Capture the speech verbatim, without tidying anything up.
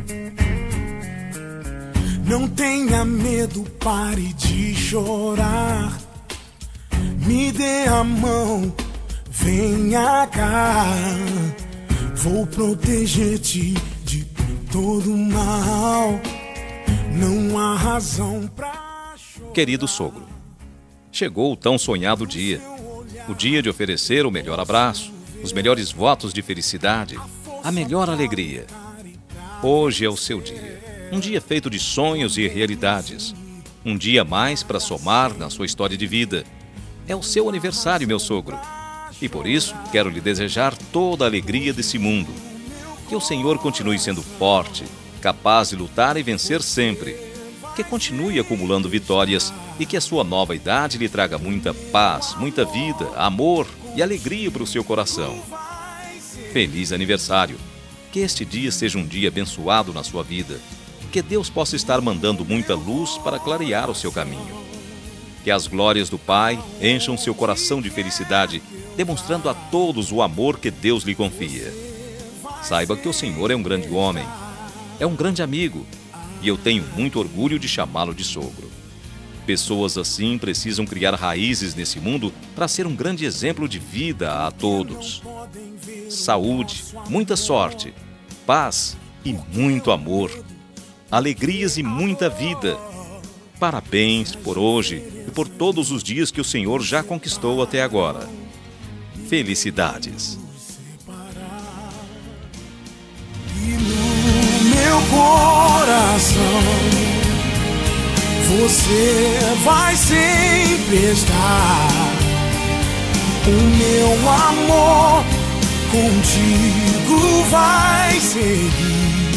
Não tenha medo, pare de chorar. Me dê a mão, venha cá. Vou proteger-te de todo mal. Não há razão pra chorar. Querido sogro, chegou o tão sonhado dia. O dia de oferecer o melhor abraço, os melhores votos de felicidade, a melhor alegria. Hoje é o seu dia. Um dia feito de sonhos e realidades. Um dia a mais para somar na sua história de vida. É o seu aniversário, meu sogro. E por isso, quero lhe desejar toda a alegria desse mundo. Que o Senhor continue sendo forte, capaz de lutar e vencer sempre. Que continue acumulando vitórias e que a sua nova idade lhe traga muita paz, muita vida, amor e alegria para o seu coração. Feliz aniversário. Que este dia seja um dia abençoado na sua vida. Que Deus possa estar mandando muita luz para clarear o seu caminho. Que as glórias do Pai encham seu coração de felicidade, demonstrando a todos o amor que Deus lhe confia. Saiba que o Senhor é um grande homem, é um grande amigo, e eu tenho muito orgulho de chamá-lo de sogro. Pessoas assim precisam criar raízes nesse mundo para ser um grande exemplo de vida a todos. Saúde, muita sorte, paz e muito amor. Alegrias e muita vida. Parabéns por hoje e por todos os dias que o Senhor já conquistou até agora. Felicidades. E no meu coração você vai sempre estar. O meu amor contigo vai seguir.